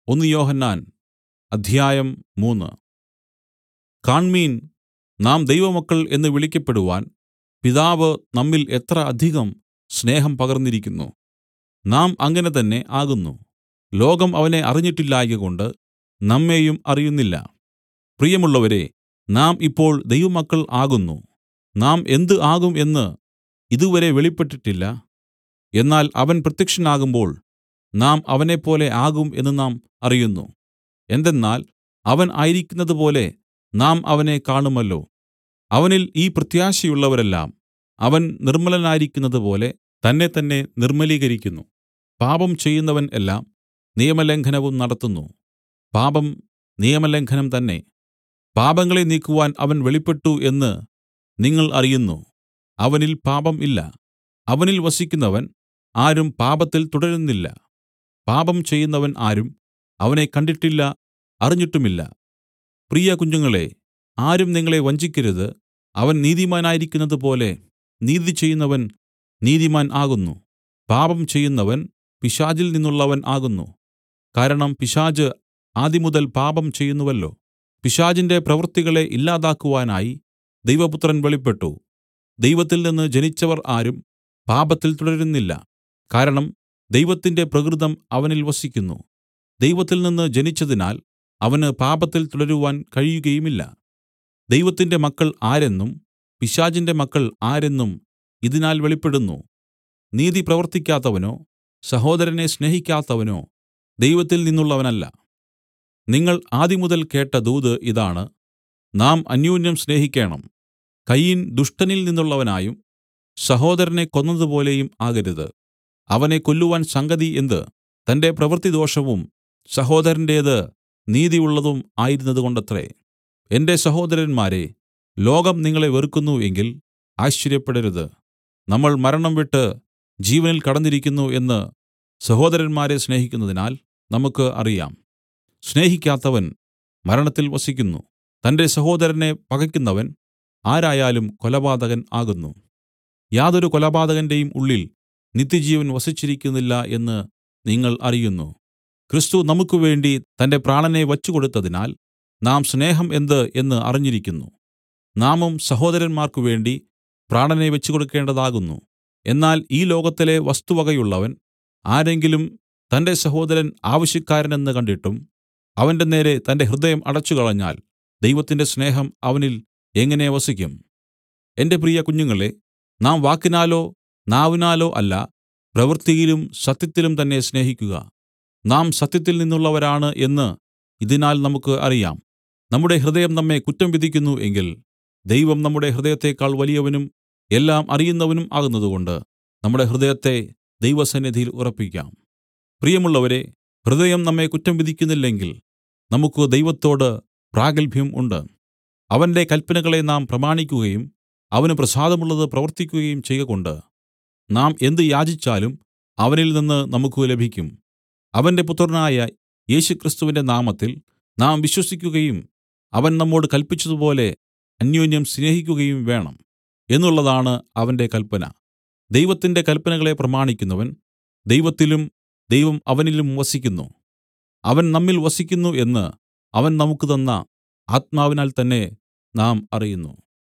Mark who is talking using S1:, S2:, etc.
S1: ഒന്ന് യോഹന്നാൻ അദ്ധ്യായം 3. കാണ്മീൻ, നാം ദൈവമക്കൾ എന്ന് വിളിക്കപ്പെടുവാൻ പിതാവ് നമ്മിൽ എത്ര അധികം സ്നേഹം പകർന്നിരിക്കുന്നു. നാം അങ്ങനെ തന്നെ ആകുന്നു. ലോകം അവനെ അറിഞ്ഞിട്ടില്ലായ്കകൊണ്ട് നമ്മെയും അറിയുന്നില്ല. പ്രിയമുള്ളവരേ, നാം ഇപ്പോൾ ദൈവമക്കൾ ആകുന്നു. നാം എന്ത് ആകും എന്ന് ഇതുവരെ വെളിപ്പെട്ടിട്ടില്ല. എന്നാൽ അവൻ പ്രത്യക്ഷനാകുമ്പോൾ നാം അവനെപ്പോലെ ആകും എന്ന് നാം അറിയുന്നു. എന്തെന്നാൽ അവൻ ആയിരിക്കുന്നതുപോലെ നാം അവനെ കാണുമല്ലോ. അവനിൽ ഈ പ്രത്യാശയുള്ളവരെല്ലാം അവൻ നിർമ്മലനായിരിക്കുന്നതുപോലെ തന്നെത്തന്നെ നിർമ്മലീകരിക്കുന്നു. പാപം ചെയ്യുന്നവൻ എല്ലാം നിയമലംഘനവും നടത്തുന്നു. പാപം നിയമലംഘനം തന്നെ. പാപങ്ങളെ നീക്കുവാൻ അവൻ വെളിപ്പെട്ടു എന്ന് നിങ്ങൾ അറിയുന്നു. അവനിൽ പാപം ഇല്ല. അവനിൽ വസിക്കുന്നവൻ ആരും പാപത്തിൽ തുടരുന്നില്ല. പാപം ചെയ്യുന്നവൻ ആരും അവനെ കണ്ടിട്ടില്ല, അറിഞ്ഞിട്ടുമില്ല. പ്രിയ കുഞ്ഞുങ്ങളെ, ആരും നിങ്ങളെ വഞ്ചിക്കരുത്. അവൻ നീതിമാനായിരിക്കുന്നതുപോലെ നീതി ചെയ്യുന്നവൻ നീതിമാൻ ആകുന്നു. പാപം ചെയ്യുന്നവൻ പിശാചിൽ നിന്നുള്ളവൻ ആകുന്നു. കാരണം പിശാച് ആദിമുതൽ പാപം ചെയ്യുന്നുവല്ലോ. പിശാചിന്റെ പ്രവൃത്തികളെ ഇല്ലാതാക്കുവാനായി ദൈവപുത്രൻ വെളിപ്പെട്ടു. ദൈവത്തിൽ നിന്ന് ജനിച്ചവർ ആരും പാപത്തിൽ തുടരുന്നില്ല. കാരണം ദൈവത്തിന്റെ പ്രകൃതം അവനിൽ വസിക്കുന്നു. ദൈവത്തിൽ നിന്ന് ജനിച്ചതിനാൽ അവന് പാപത്തിൽ തുടരുവാൻ കഴിയുകയുമില്ല. ദൈവത്തിന്റെ മക്കൾ ആരെന്നും പിശാചിന്റെ മക്കൾ ആരെന്നും ഇതിനാൽ വെളിപ്പെടുന്നു. നീതി പ്രവർത്തിക്കാത്തവനോ സഹോദരനെ സ്നേഹിക്കാത്തവനോ ദൈവത്തിൽ നിന്നുള്ളവനല്ല. നിങ്ങൾ ആദിമുതൽ കേട്ട ദൂത് ഇതാണ്: നാം അന്യോന്യം സ്നേഹിക്കേണം. കയീൻ ദുഷ്ടനിൽ നിന്നുള്ളവനായും സഹോദരനെ കൊന്നതുപോലെയും ആകരുത്. അവനെ കൊല്ലുവാൻ സംഗതി എന്ത്? തന്റെ പ്രവൃത്തിദോഷവും സഹോദരന്റേത് നീതിയുള്ളതും ആയിരുന്നതുകൊണ്ടത്രേ. എന്റെ സഹോദരന്മാരേ, ലോകം നിങ്ങളെ വെറുക്കുന്നു എങ്കിൽ ആശ്ചര്യപ്പെടരുത്. നമ്മൾ മരണം വിട്ട് ജീവനിൽ കടന്നിരിക്കുന്നു എന്ന് സഹോദരന്മാരെ സ്നേഹിക്കുന്നതിനാൽ നമുക്ക് അറിയാം. സ്നേഹിക്കാത്തവൻ മരണത്തിൽ വസിക്കുന്നു. തന്റെ സഹോദരനെ പകയ്ക്കുന്നവൻ ആരായാലും കൊലപാതകൻ ആകുന്നു. യാതൊരു കൊലപാതകന്റെയും ഉള്ളിൽ നിത്യജീവൻ വസിച്ചിരിക്കുന്നില്ല എന്ന് നിങ്ങൾ അറിയുന്നു. ക്രിസ്തു നമുക്കുവേണ്ടി തന്റെ പ്രാണനെ വച്ചുകൊടുത്തതിനാൽ നാം സ്നേഹം എന്ത് എന്ന് അറിഞ്ഞിരിക്കുന്നു. നാമും സഹോദരന്മാർക്കു വേണ്ടി പ്രാണനെ വെച്ചുകൊടുക്കേണ്ടതാകുന്നു. എന്നാൽ ഈ ലോകത്തിലെ വസ്തുവകയുള്ളവൻ ആരെങ്കിലും തന്റെ സഹോദരൻ ആവശ്യക്കാരനെന്ന് കണ്ടിട്ടും അവന്റെ നേരെ തന്റെ ഹൃദയം അടച്ചുകളഞ്ഞാൽ ദൈവത്തിന്റെ സ്നേഹം അവനിൽ എങ്ങനെ വസിക്കും? എന്റെ പ്രിയ കുഞ്ഞുങ്ങളെ, നാം വാക്കിനാലോ നാവിനാലോ അല്ല, പ്രവൃത്തിയിലും സത്യത്തിലും തന്നെ സ്നേഹിക്കുക. നാം സത്യത്തിൽ നിന്നുള്ളവരാണ് എന്ന് ഇതിനാൽ നമുക്ക് അറിയാം. നമ്മുടെ ഹൃദയം നമ്മെ കുറ്റം വിധിക്കുന്നു എങ്കിൽ ദൈവം നമ്മുടെ ഹൃദയത്തേക്കാൾ വലിയവനും എല്ലാം അറിയുന്നവനും ആകുന്നതുകൊണ്ട് നമ്മുടെ ഹൃദയത്തെ ദൈവസന്നിധിയിൽ ഉറപ്പിക്കാം. പ്രിയമുള്ളവരെ, ഹൃദയം നമ്മെ കുറ്റം വിധിക്കുന്നില്ലെങ്കിൽ നമുക്ക് ദൈവത്തോട് പ്രാഗൽഭ്യം ഉണ്ട്. അവന്റെ കല്പനകളെ നാം പ്രമാണിക്കുകയും അവന് പ്രസാദമുള്ളത് പ്രവർത്തിക്കുകയും ചെയ്കകൊണ്ട് നാം എന്ത് യാചിച്ചാലും അവനിൽ നിന്ന് നമുക്ക് ലഭിക്കും. അവന്റെ പുത്രനായ യേശുക്രിസ്തുവിന്റെ നാമത്തിൽ നാം വിശ്വസിക്കുകയും അവൻ നമ്മോട് കല്പിച്ചതുപോലെ അന്യോന്യം സ്നേഹിക്കുകയും വേണം എന്നുള്ളതാണ് അവന്റെ കല്പന. ദൈവത്തിന്റെ കല്പനകളെ പ്രമാണിക്കുന്നവൻ ദൈവത്തിലും ദൈവം അവനിലും വസിക്കുന്നു. അവൻ നമ്മിൽ വസിക്കുന്നു എന്ന് അവൻ നമുക്ക് തന്ന ആത്മാവിനാൽ തന്നെ നാം അറിയുന്നു.